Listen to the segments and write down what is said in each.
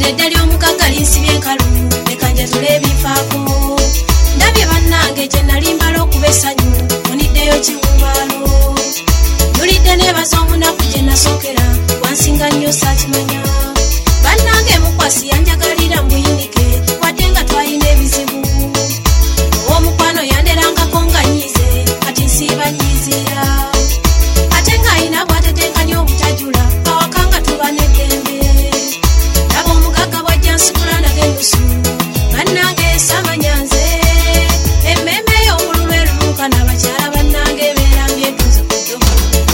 Eddali omugagga linsibye enkalu leka nje tulebifaako ndabye bannange gye nali mbala okuba essanyu muniddeyo kiwumbalo nulidde neebaza omunaku gye nasookera wansinga nnyo saakimanya bannange mukwasi yanjagalira mbuyinike wadde nga twalina ebizibu owomukwano yanderangako nga nyiize kati nsiiba nyiizira ate ng'ayina bw'ateteekanya obutajula awaka nga tuba n'eddembe laba omugagga bw'ajja nsikula nagendusu bannange samanya nze emmeme y'obululu eruluka n'abakyala bannange beerambye ntuze ku ddobo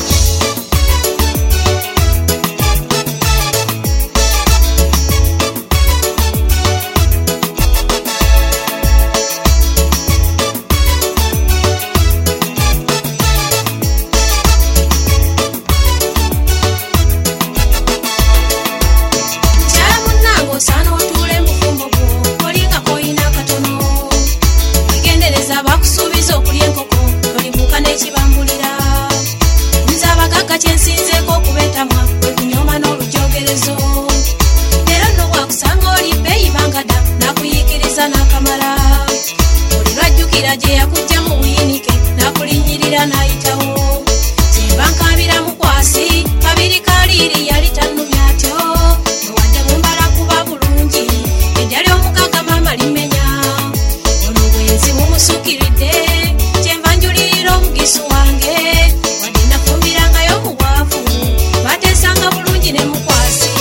kyensinzeeko okubetamwa wekunyoma n'olujogerezo era nno bwakusanga oli bbeeyi bangada nakuyiikiriza n'akamala oli lwajjukira gye yakujja mu buyinike nakulinnyirira n'ayitawo kyemba nkaabira mukwasi kabiri kaliiri yali tannumya atyo wadde mumbala kuba bulungi eddali omugagga maama limenya ono bwenzi bumusukiridde kyenva njulirira omugisu wange wadde nafumbirangayo mubwavu batesanga bulungi ne mukwasi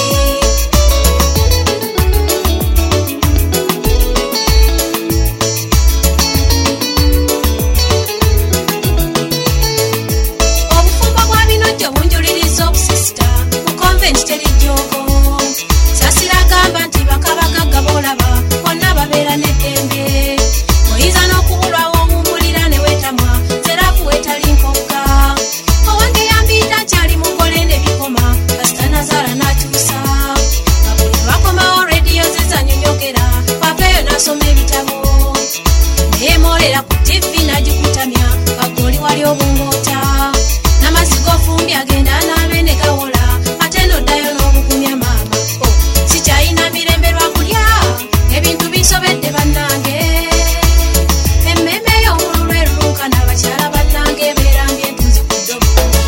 obufumbo bwa binojjo bunjuliriza obusisita mu konventi terijjoogo sasira gamba nti bakabagagga boolaba bonna babeera n'eddembe oyinza n'okubulwawo owumbulira ne weetamwa zerafu wetali nkokka owange yambiita nkyali mugole ne bikoma kasita nazaala n'akyusa babuli bakomawo rediyo zizanyonyogera papeeyo n'asoma ebitabo naye moolera ku tivi n'agikutamya bagoli wali obungoota n'amazzi g'ofumbi agenda n'abe ne gawola ate n'oddayo n'obugumya maama sikyayina mirembe lwa kulya ebintu binsobedde bannange emmeme y'obululu eruluka n'abakyala bannange beerambye entunzi ku ddobo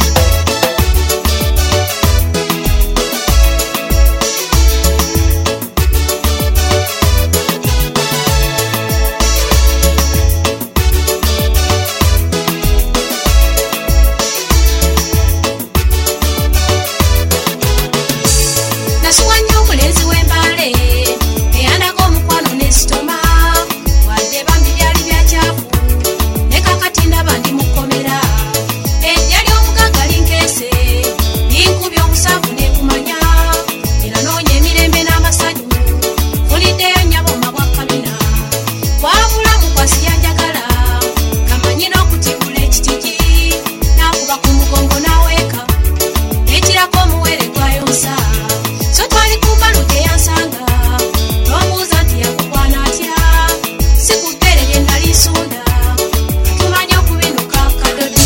nasuwa nnyo omulenzi w'embaale eyandako omukwano n'esitoma wadde bambi byali byakyafu ne kakati ndaba ndi mu kkomera eddya ly'omugagga linkeese linkubye obusavu n'ekumanya era noonya emirembe n'amasaju fuliddeyo nnyaboma bwa kamina wabula mukwasi yanjagala kamanyi n'okutibula ekitiki n'akuba ku mugongo n'aweeka ekirako omuwere gwayonsa so twali ku mbalu gye yansanga n'omubuuza nti yakukwana atya si ku ddere lye nali nsunda tumanye okubinuka kadodi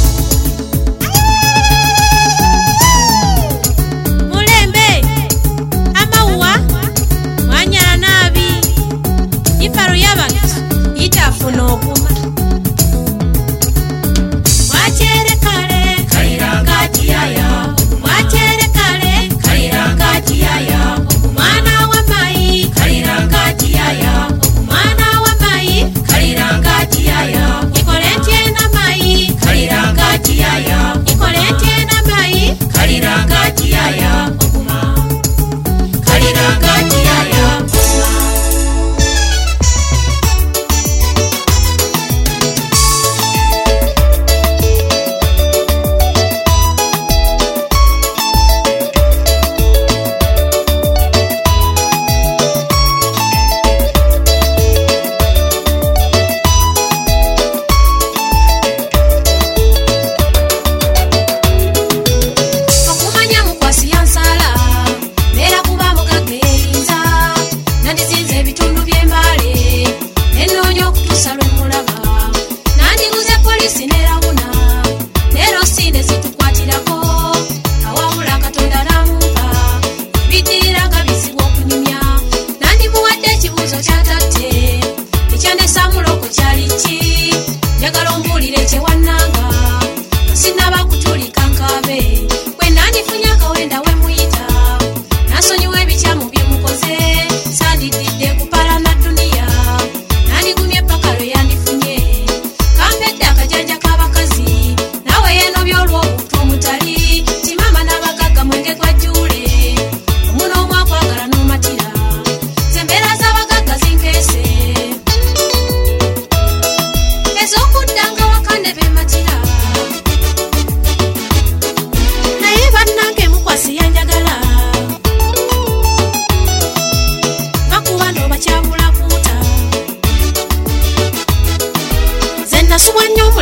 mulembe amawuwa mwanyala naabi ifaru y'abantu itafuna okuma mwakyere kale kalira ng'atiyaya mwakyere kale kalira ng'atiyaya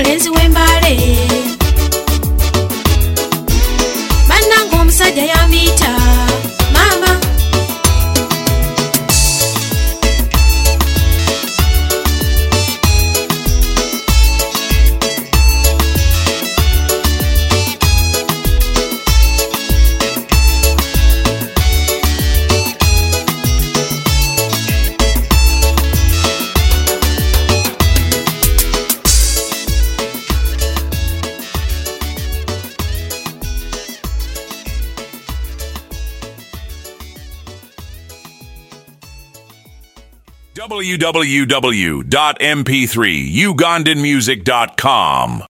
omulenzi w'embaale bannanga omusajja yambiyita maama www.mp3ugandanmusic.com